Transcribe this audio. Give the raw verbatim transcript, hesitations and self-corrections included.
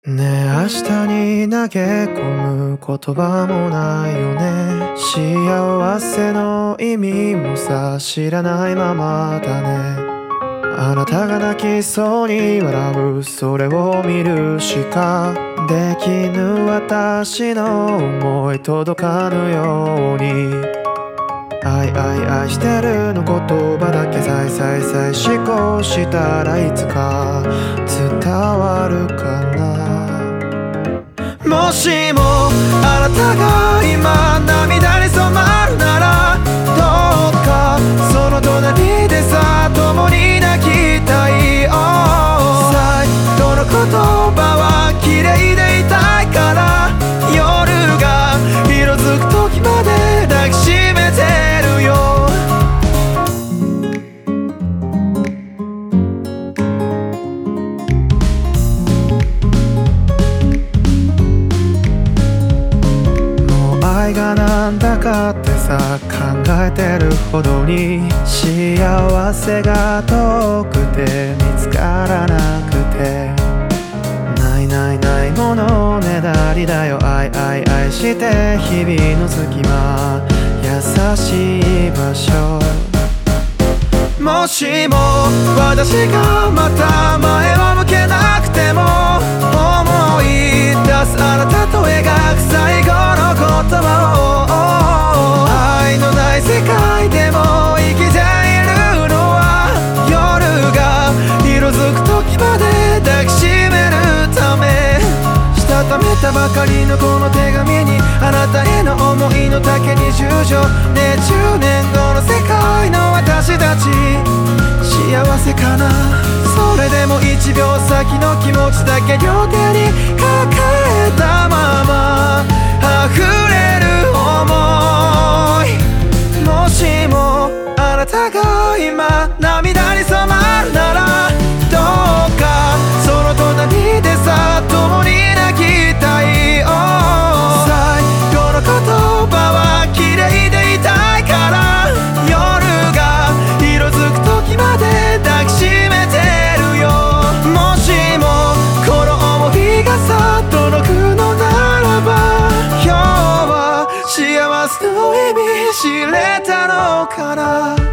ねえ明日に投げ込む言葉もないよね。幸せの意味もさ知らないままだね。あなたが泣きそうに笑うそれを見るしかできぬ私の思い届かぬように、愛愛愛してるの言葉だけさいさいさい思考したらいつか伝わるかな。もしもあなたが今涙に染まるならどうかその隣でさ共に泣きたい、oh、最後の言葉は綺麗でいたいから夜が色づく時まで抱きしめてるよ。愛がなんだかってさ考えてるほどに幸せが遠くて見つからなくて、ないないないものねだりだよ。愛愛愛して日々の隙間優しい場所。もしも私がまた前を向けなくても思い出すあなたと描く最後の言葉を、愛のない世界でも生きているのは夜が色づく時まで抱きしめるため。したためたばかりのこの手紙にあなたへの思いの丈に従順ね。じゅうねんごの世界の私たち幸せかな。それでも一秒先の気持ちだけ両手に抱えたまま溢れる想い。もしもあなたが今涙に染まるならどうかその隣でさ共に泣きたい、oh、最後の言葉は綺麗でいたいから夜が色づく時まで抱きしめてるよ。もしもこの想いがさ届くのならば今日は幸せの意味知れたのかな。